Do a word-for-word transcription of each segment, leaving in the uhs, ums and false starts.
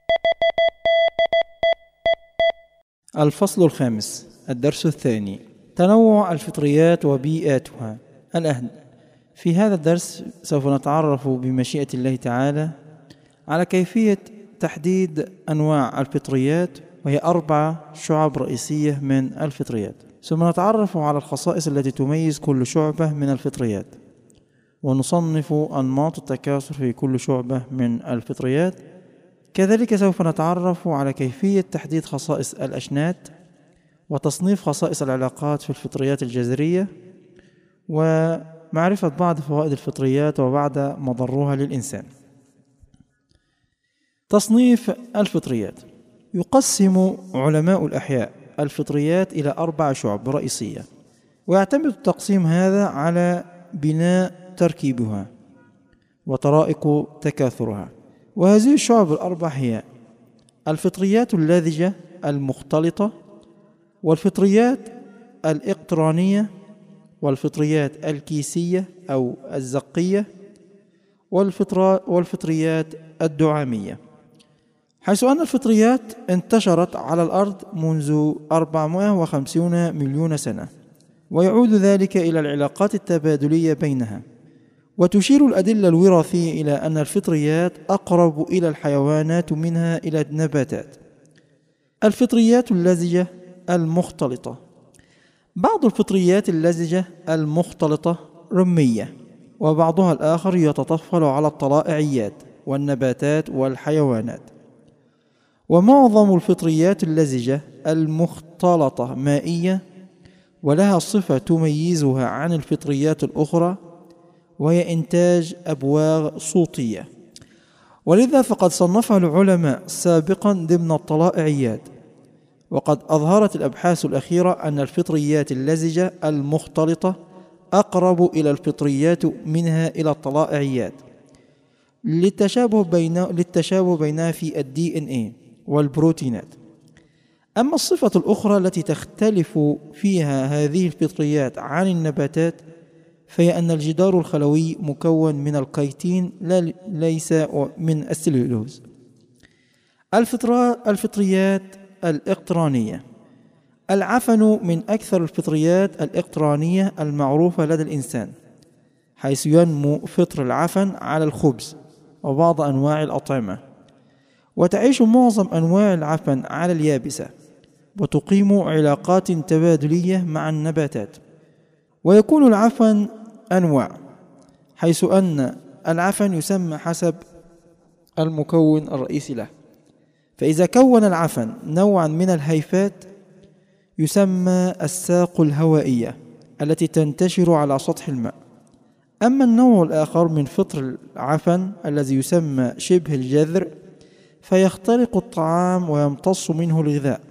الفصل الخامس، الدرس الثاني، تنوع الفطريات وبيئاتها. الأهل في هذا الدرس سوف نتعرف بمشيئة الله تعالى على كيفية تحديد أنواع الفطريات، وهي أربع شعب رئيسية من الفطريات. ثم نتعرف على الخصائص التي تميز كل شعبة من الفطريات، ونصنف أنماط التكاثر في كل شعبة من الفطريات. كذلك سوف نتعرف على كيفية تحديد خصائص الأشنات، وتصنيف خصائص العلاقات في الفطريات الجذرية، ومعرفة بعض فوائد الفطريات وبعض مضرها للإنسان. تصنيف الفطريات. يقسم علماء الأحياء الفطريات إلى أربع شعب رئيسية، ويعتمد التقسيم هذا على بناء تركيبها وطرائق تكاثرها. وهذه الشعب الأربع هي الفطريات اللازجة المختلطة، والفطريات الإقطرانية، والفطريات الكيسية أو الزقية، والفطريات الدعامية. حيث أن الفطريات انتشرت على الأرض منذ أربعمائة وخمسين مليون سنة، ويعود ذلك إلى العلاقات التبادلية بينها. وتشير الأدلة الوراثية إلى أن الفطريات أقرب إلى الحيوانات منها إلى النباتات. الفطريات اللزجة المختلطة. بعض الفطريات اللزجة المختلطة رمية، وبعضها الآخر يتطفل على الطلائعيات والنباتات والحيوانات. ومعظم الفطريات اللزجة المختلطة مائية، ولها صفة تميزها عن الفطريات الأخرى، وهي إنتاج أبواغ صوتية. ولذا فقد صنفها العلماء سابقا ضمن الطلائعيات. وقد أظهرت الأبحاث الأخيرة أن الفطريات اللزجة المختلطة أقرب إلى الفطريات منها إلى الطلائعيات، للتشابه بين للتشابه بينها في الدي إن إيه والبروتينات. أما الصفة الأخرى التي تختلف فيها هذه الفطريات عن النباتات، فهي أن الجدار الخلوي مكون من الكيتين لا ليس من السليولوز. الفطريات الإقطرانية. العفن من أكثر الفطريات الإقطرانية المعروفة لدى الإنسان، حيث ينمو فطر العفن على الخبز وبعض أنواع الأطعمة. وتعيش معظم أنواع العفن على اليابسة، وتقيم علاقات تبادلية مع النباتات. ويكون العفن أنواع، حيث أن العفن يسمى حسب المكون الرئيسي له. فإذا كون العفن نوعا من الهيفات يسمى الساق الهوائية التي تنتشر على سطح الماء. أما النوع الآخر من فطر العفن الذي يسمى شبه الجذر، فيخترق الطعام ويمتص منه الغذاء.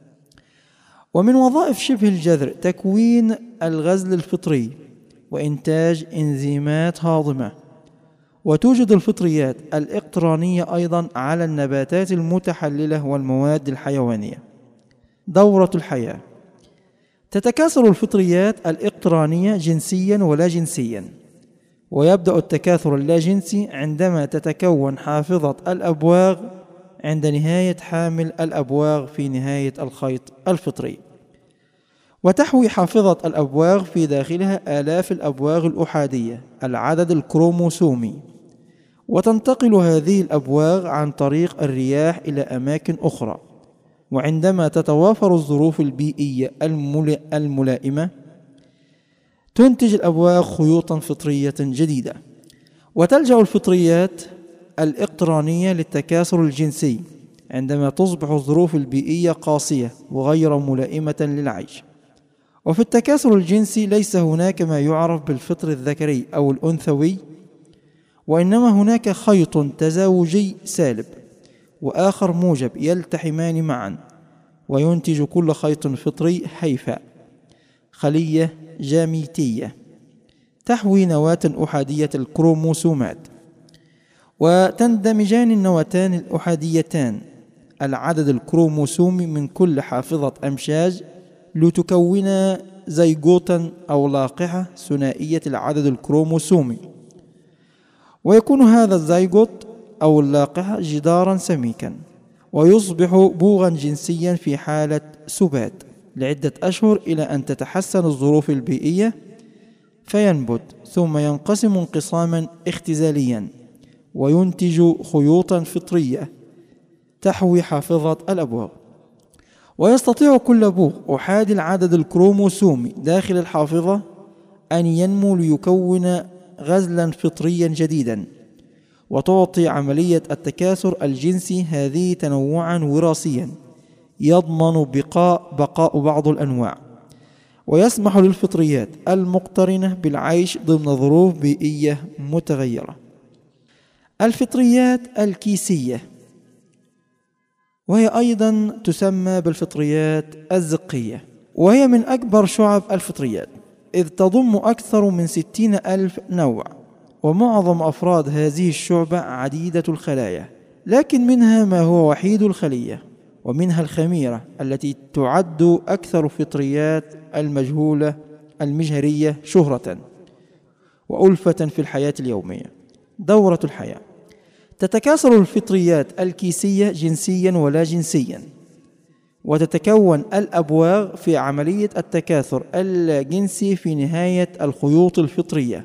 ومن وظائف شبه الجذر تكوين الغزل الفطري وإنتاج إنزيمات هاضمة. وتوجد الفطريات الإقطرانية أيضا على النباتات المتحللة والمواد الحيوانية. دورة الحياة. تتكاثر الفطريات الإقطرانية جنسيا ولا جنسيا، ويبدأ التكاثر اللاجنسي عندما تتكون حافظة الأبواغ عند نهاية حامل الأبواغ في نهاية الخيط الفطري. وتحوي حافظة الأبواغ في داخلها آلاف الأبواغ الأحادية العدد الكروموسومي، وتنتقل هذه الأبواغ عن طريق الرياح إلى أماكن أخرى. وعندما تتوافر الظروف البيئية الملائمة تنتج الأبواغ خيوطا فطرية جديدة. وتلجأ الفطريات الإقطرانية للتكاثر الجنسي عندما تصبح الظروف البيئية قاسية وغير ملائمة للعيش. وفي التكاثر الجنسي ليس هناك ما يعرف بالفطر الذكري أو الأنثوي، وإنما هناك خيط تزاوجي سالب وآخر موجب يلتحمان معا، وينتج كل خيط فطري هيفاء، خلية جاميتية تحوي نواة أحادية الكروموسومات. وتندمجان النواتان الأحاديتان العدد الكروموسومي من كل حافظة أمشاج لتكون زيجوتا أو لاقحة ثنائية العدد الكروموسومي. ويكون هذا الزيجوت أو اللاقحة جدارا سميكا، ويصبح بوغا جنسيا في حالة سبات لعدة أشهر إلى أن تتحسن الظروف البيئية فينبت، ثم ينقسم انقساما اختزاليا وينتج خيوطا فطرية تحوي حافظة الأبواغ. ويستطيع كل بوغ أحادي العدد الكروموسومي داخل الحافظة أن ينمو ليكون غزلا فطريا جديدا، وتعطي عملية التكاثر الجنسي هذه تنوعا وراثيا يضمن بقاء بقاء بعض الأنواع، ويسمح للفطريات المقترنة بالعيش ضمن ظروف بيئية متغيرة. الفطريات الكيسية، وهي أيضا تسمى بالفطريات الزقية، وهي من أكبر شعب الفطريات، إذ تضم أكثر من ستين ألف نوع، ومعظم أفراد هذه الشعبة عديدة الخلايا، لكن منها ما هو وحيد الخلية، ومنها الخميرة التي تعد أكثر فطريات المجهولة المجهرية شهرة وألفة في الحياة اليومية. دورة الحياة: تتكاثر الفطريات الكيسية جنسيا ولا جنسيا، وتتكون الأبواغ في عملية التكاثر الجنسي في نهاية الخيوط الفطرية،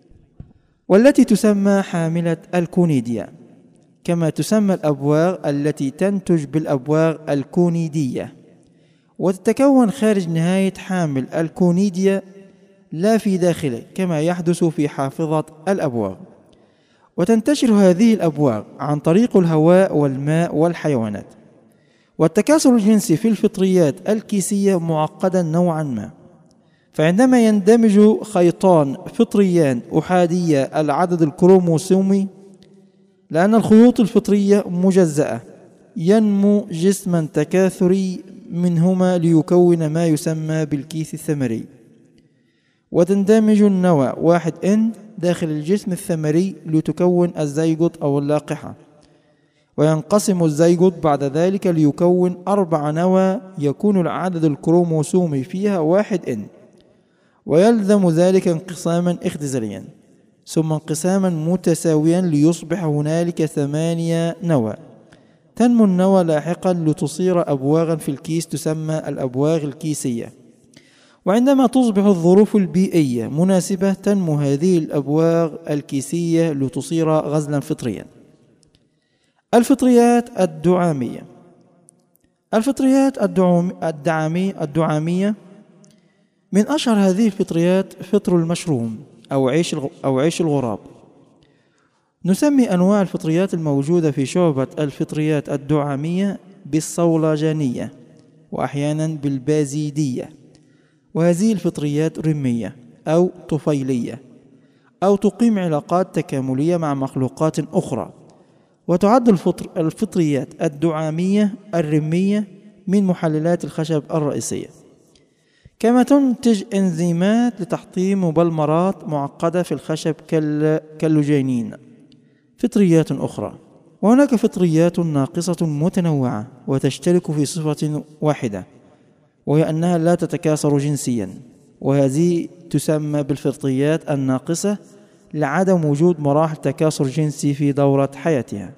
والتي تسمى حاملة الكونيديا، كما تسمى الأبواغ التي تنتج بالأبواغ الكونيدية، وتتكون خارج نهاية حامل الكونيديا لا في داخله كما يحدث في حافظة الأبواغ. وتنتشر هذه الأبواغ عن طريق الهواء والماء والحيوانات. والتكاثر الجنسي في الفطريات الكيسية معقدا نوعا ما، فعندما يندمج خيطان فطريان أحادية العدد الكروموسومي، لأن الخيوط الفطرية مجزأة، ينمو جسما تكاثري منهما ليكون ما يسمى بالكيس الثمري، وتندمج النوى واحد إن داخل الجسم الثمري لتكون الزيجوت أو اللقحة، وينقسم الزيجوت بعد ذلك ليكون أربع نوى يكون العدد الكروموسومي فيها واحد إن، ويلزم ذلك انقساما اختزاليا ثم انقساما متساويا ليصبح هنالك ثمانية نوى. تنمو النوى لاحقا لتصير أبواغا في الكيس تسمى الأبواغ الكيسية، وعندما تصبح الظروف البيئية مناسبة تنمو هذه الأبواغ الكيسية لتصير غزلا فطريا. الفطريات الدعامية. الفطريات الدعامية الدعامية من أشهر هذه الفطريات فطر المشروم أو عيش أو عيش الغراب. نسمي أنواع الفطريات الموجودة في شعبة الفطريات الدعامية بالصولجانية، وأحيانا بالبازيدية، وهذه الفطريات رمية أو طفيلية، أو تقيم علاقات تكاملية مع مخلوقات أخرى. وتعد الفطر الفطريات الدعامية الرمية من محللات الخشب الرئيسية، كما تنتج إنزيمات لتحطيم مبلمرات معقدة في الخشب كاللوجينين. فطريات أخرى: وهناك فطريات ناقصة متنوعة وتشترك في صفة واحدة، وهي أنها لا تتكاثر جنسيا، وهذه تسمى بالفطريات الناقصة لعدم وجود مراحل تكاثر جنسي في دورة حياتها.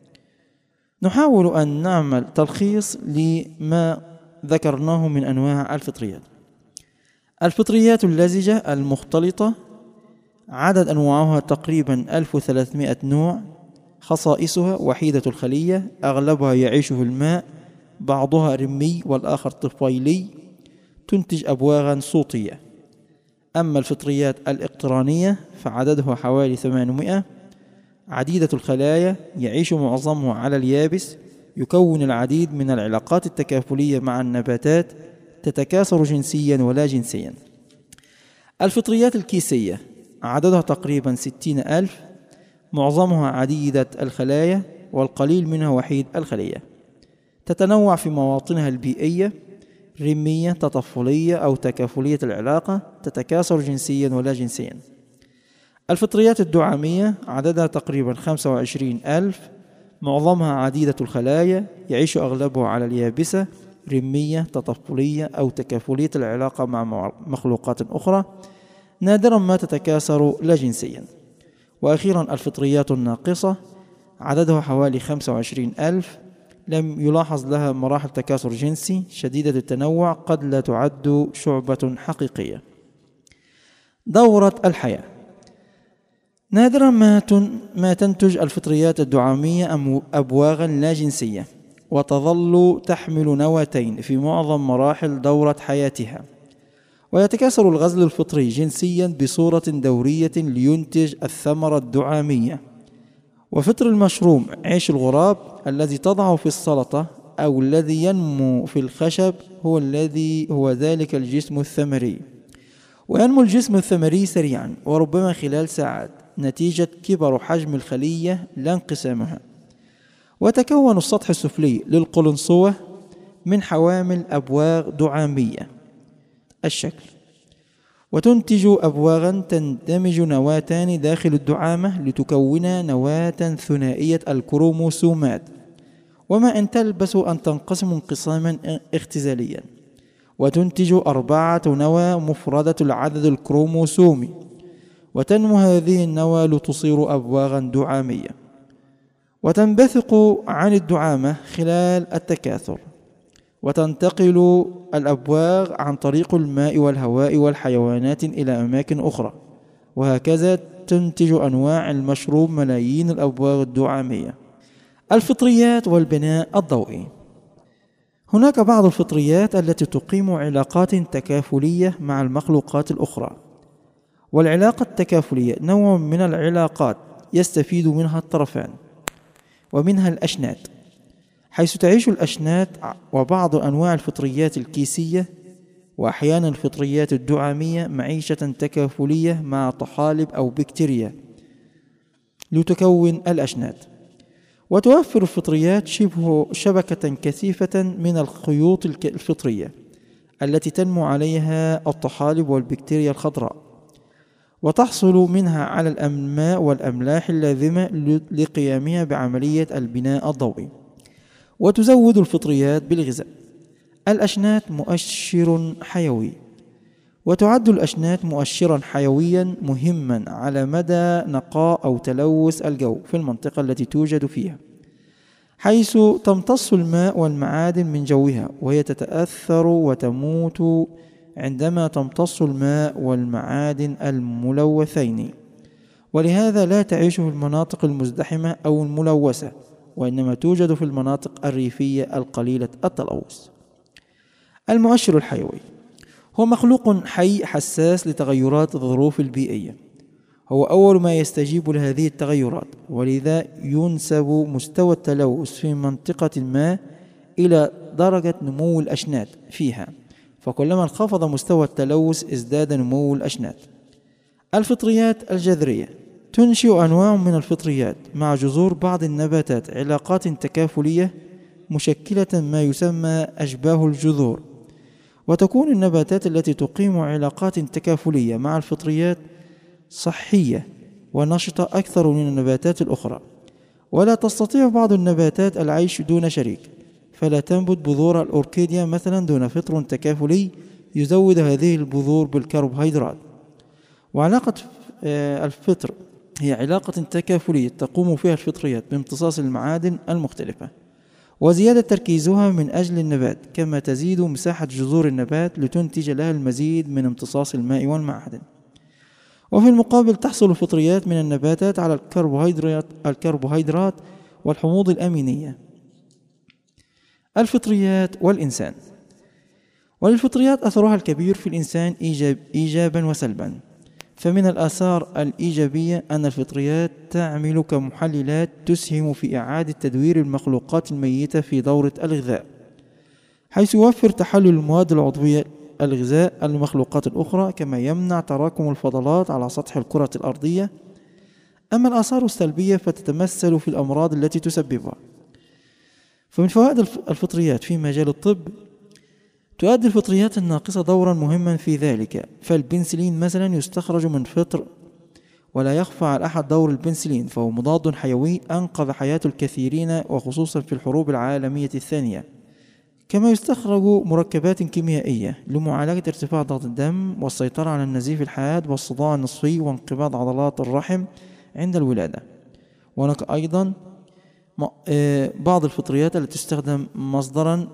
نحاول أن نعمل تلخيص لما ذكرناه من أنواع الفطريات. الفطريات اللزجة المختلطة عدد أنواعها تقريبا ألف وثلاثمائة نوع. خصائصها: وحيدة الخلية، أغلبها يعيش في الماء، بعضها رمي والآخر طفيلي، تنتج أبواغا صوتية. أما الفطريات الاقترانية فعددها حوالي ثمانمائة، عديدة الخلايا، يعيش معظمها على اليابس، يكون العديد من العلاقات التكافلية مع النباتات، تتكاثر جنسيا ولا جنسيا. الفطريات الكيسية عددها تقريبا ستين ألف، معظمها عديدة الخلايا والقليل منها وحيد الخلية، تتنوع في مواطنها البيئية، رمية، تطفلية أو تكافلية العلاقة، تتكاثر جنسيا ولا جنسيا. الفطريات الدعامية عددها تقريبا خمسة وعشرين ألف، معظمها عديدة الخلايا، يعيش أغلبها على اليابسة، رمية، تطفلية أو تكافلية العلاقة مع مخلوقات أخرى، نادرا ما تتكاثر لا جنسيا. وأخيرا الفطريات الناقصة عددها حوالي خمسة وعشرين ألف، لم يلاحظ لها مراحل تكاثر جنسي شديدة التنوع قد لا تعد شعبة حقيقية. دورة الحياة. نادرا ما ما تنتج الفطريات الدعامية أبواغا لا جنسية، وتظل تحمل نواتين في معظم مراحل دورة حياتها. ويتكاثر الغزل الفطري جنسيا بصورة دورية لينتج الثمرة الدعامية. وفطر المشروم عيش الغراب الذي تضعه في السلطة أو الذي ينمو في الخشب هو الذي هو ذلك الجسم الثمري. وينمو الجسم الثمري سريعا وربما خلال ساعات نتيجة كبر حجم الخلية لا انقسامها. وتكون السطح السفلي للقلنسوة من حوامل أبواغ دعامية الشكل، وتنتج أبواغا تندمج نواتان داخل الدعامة لتكون نواة ثنائية الكروموسومات، وما إن تلبس أن تنقسم انقساما اختزاليا، وتنتج أربعة نوى مفردة العدد الكروموسومي، وتنمو هذه النوى لتصير أبواغا دعامية، وتنبثق عن الدعامة خلال التكاثر، وتنتقل الأبواغ عن طريق الماء والهواء والحيوانات إلى أماكن أخرى، وهكذا تنتج أنواع المشروب ملايين الأبواغ الدعامية. الفطريات والبناء الضوئي. هناك بعض الفطريات التي تقيم علاقات تكافلية مع المخلوقات الأخرى، والعلاقة التكافلية نوع من العلاقات يستفيد منها الطرفان، ومنها الأشنات، حيث تعيش الأشنات وبعض أنواع الفطريات الكيسية وأحيانا الفطريات الدعامية معيشة تكافلية مع طحالب أو بكتيريا لتكون الأشنات. وتوفر الفطريات شبه شبكة كثيفة من الخيوط الفطرية التي تنمو عليها الطحالب والبكتيريا الخضراء، وتحصل منها على الماء والأملاح اللازمة لقيامها بعملية البناء الضوئي. وتزود الفطريات بالغذاء. الأشنات مؤشر حيوي، وتعد الأشنات مؤشرا حيويا مهما على مدى نقاء أو تلوث الجو في المنطقة التي توجد فيها، حيث تمتص الماء والمعادن من جوها، وهي تتأثر وتموت عندما تمتص الماء والمعادن الملوثين، ولهذا لا تعيش في المناطق المزدحمة أو الملوثة، وإنما توجد في المناطق الريفية القليلة التلوث. المؤشر الحيوي هو مخلوق حي حساس لتغيرات الظروف البيئية، هو أول ما يستجيب لهذه التغيرات، ولذا ينسب مستوى التلوث في منطقة ما إلى درجة نمو الأشنات فيها، فكلما انخفض مستوى التلوث ازداد نمو الأشنات. الفطريات الجذرية تنشئ أنواع من الفطريات مع جذور بعض النباتات علاقات تكافلية مشكلة ما يسمى أشباه الجذور، وتكون النباتات التي تقيم علاقات تكافلية مع الفطريات صحية ونشطة أكثر من النباتات الأخرى، ولا تستطيع بعض النباتات العيش دون شريك، فلا تنبت بذور الأوركيديا مثلا دون فطر تكافلي يزود هذه البذور بالكربوهيدرات. وعلاقة الفطر هي علاقة تكافلية تقوم فيها الفطريات بامتصاص المعادن المختلفة وزيادة تركيزها من أجل النبات، كما تزيد مساحة جذور النبات لتنتج لها المزيد من امتصاص الماء والمعادن. وفي المقابل تحصل الفطريات من النباتات على الكربوهيدرات الكربوهيدرات والحموض الأمينية. الفطريات والإنسان. وللفطريات أثرها الكبير في الإنسان إيجاب إيجابا وسلبا. فمن الآثار الإيجابية أن الفطريات تعمل كمحللات تسهم في إعادة تدوير المخلوقات الميتة في دورة الغذاء، حيث يوفر تحلل المواد العضوية الغذاء المخلوقات الأخرى، كما يمنع تراكم الفضلات على سطح الكرة الأرضية. أما الآثار السلبية فتتمثل في الأمراض التي تسببها. فمن فوائد الفطريات في مجال الطب: تؤدي الفطريات الناقصة دورا مهما في ذلك، فالبنسلين مثلا يستخرج من فطر، ولا يخفى على أحد دور البنسلين، فهو مضاد حيوي أنقذ حياة الكثيرين وخصوصا في الحروب العالمية الثانية. كما يستخرج مركبات كيميائية لمعالجة ارتفاع ضغط الدم والسيطرة على النزيف الحاد والصداع النصفي وانقباض عضلات الرحم عند الولادة. وهناك أيضا بعض الفطريات التي تستخدم مصدرا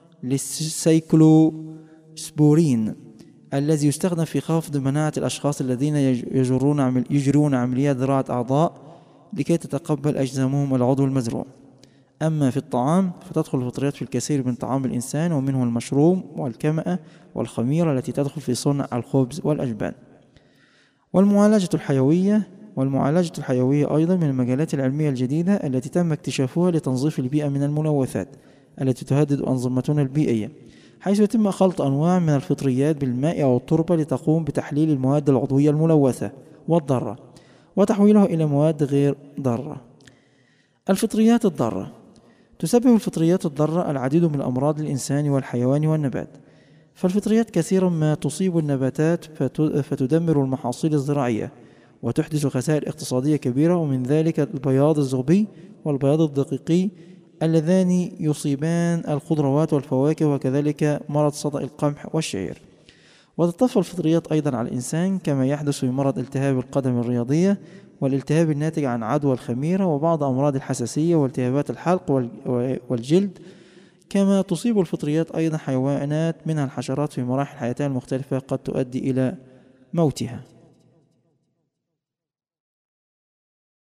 للسيكلوسبورين الذي يستخدم في خفض مناعة الأشخاص الذين يجرون عمل يجرون عمليات زراعة أعضاء لكي تتقبل أجسامهم العضو المزروع. أما في الطعام فتدخل الفطريات في الكثير من طعام الإنسان، ومنه المشروم والكمأة والخميرة التي تدخل في صنع الخبز والأجبان. والمعالجة الحيوية والمعالجة الحيوية أيضا من المجالات العلمية الجديدة التي تم اكتشافها لتنظيف البيئة من الملوثات التي تهدد أنظمتنا البيئية، حيث يتم خلط أنواع من الفطريات بالماء أو التربة لتقوم بتحليل المواد العضوية الملوثة والضارة وتحويلها إلى مواد غير ضارة. الفطريات الضارة: تسبب الفطريات الضارة العديد من الأمراض للإنسان والحيوان والنبات. فالفطريات كثيرا ما تصيب النباتات فتدمر المحاصيل الزراعية وتحدث خسائر اقتصادية كبيرة، ومن ذلك البياض الزغبي والبياض الدقيقي اللذان يصيبان الخضروات والفواكه، وكذلك مرض صدأ القمح والشعير. وتتطفل الفطريات أيضا على الإنسان كما يحدث في مرض التهاب القدم الرياضية والالتهاب الناتج عن عدوى الخميرة وبعض أمراض الحساسية والتهابات الحلق والجلد. كما تصيب الفطريات أيضا حيوانات منها الحشرات في مراحل حياتها المختلفة قد تؤدي إلى موتها.